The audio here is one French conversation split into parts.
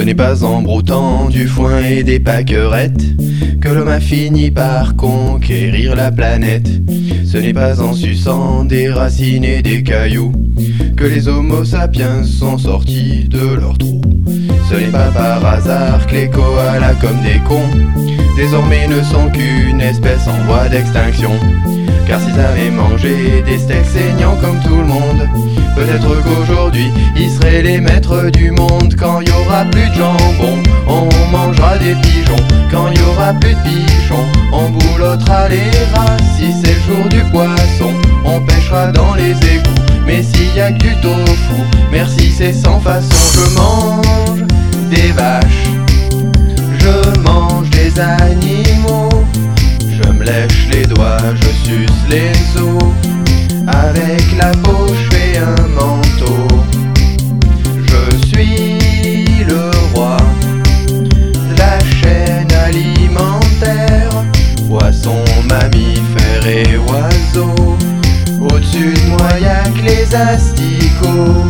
Ce n'est pas en broutant du foin et des pâquerettes que l'homme a fini par conquérir la planète. Ce n'est pas en suçant des racines et des cailloux que les homo sapiens sont sortis de leur trou. Ce n'est pas par hasard que les koalas comme des cons désormais ne sont qu'une espèce en voie d'extinction. Car s'ils avaient mangé des steaks saignants comme tout le monde, peut-être qu'aujourd'hui ils seraient les maîtres du monde. Quand il y aura plus de jambon, on mangera des pigeons. Quand il y aura plus de pigeons, on boulottera les rats. Si c'est le jour du poisson, on pêchera dans les égouts. Mais s'il y a que du tofu, merci c'est sans façon. Je mange des vaches, je mange des animaux, je me lèche les doigts, je suce les os. Avec la peau je fais un manteau. Je suis le roi de la chaîne alimentaire. Poissons, mammifères et oiseaux. Au-dessus de moi y'a que les asticots.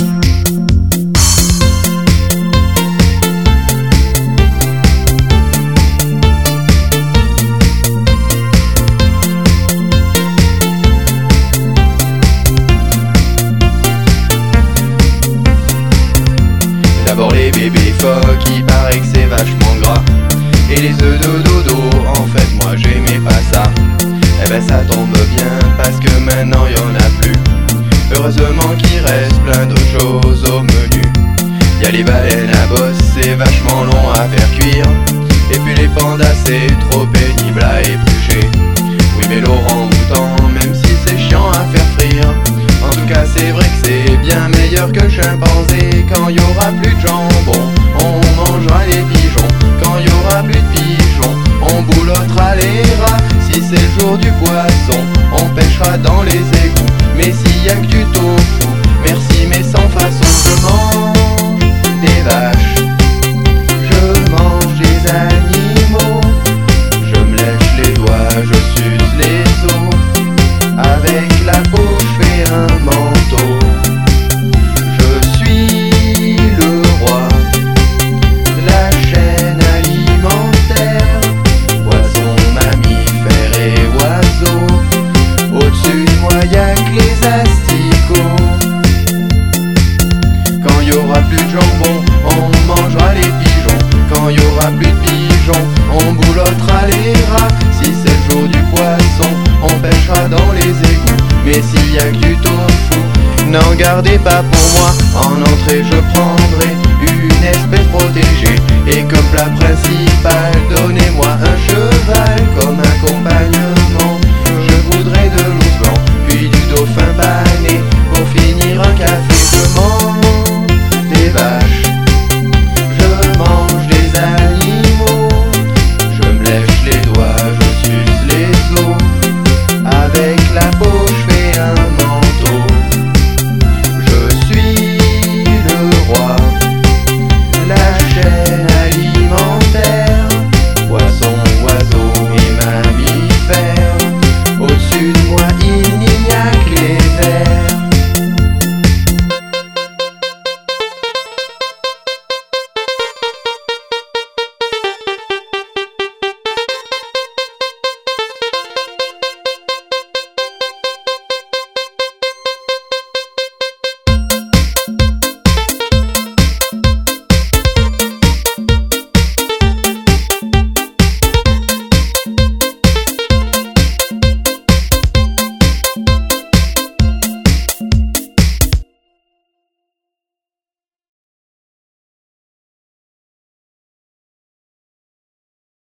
D'abord les bébés phoques, il paraît que c'est vachement gras. Et les œufs de dodo, en fait moi j'aimais pas ça. Eh ben ça tombe bien parce que maintenant y'en a plus. Heureusement qu'il reste plein d'autres choses au menu. Y'a les baleines à bosse, c'est vachement long à faire cuire. Et puis les pandas c'est trop pénible à éplucher. Oui mais l'orang-outan, même si c'est chiant à faire frire, en tout cas c'est vrai que c'est bien meilleur que le chimpanzé. Quand il y aura plus de jambon, on mangera les pigeons. Quand il y aura plus de pigeons, on boulottera les rats. Si c'est le jour du poisson, on pêchera dans les égouts. Mais s'il y a que du tofu, merci mais sans façon. Je mange des vaches, je mange des animaux, je me lèche les doigts, je suce les os. Avec la peau je fais un manteau. Je suis le roi de la chaîne alimentaire. Poissons, mammifères et oiseaux. Au-dessus de moi y'a que les asticots. Quand il y aura plus de jambon, on mangera les pigeons. Quand il y aura plus de pigeons, on boulottera les rats. Si c'est le jour du poisson, on pêchera dans les égouts. Mais s'il y a que du tofu, n'en gardez pas pour moi. En entrée je prendrai une espèce protégée. Et comme plat principal,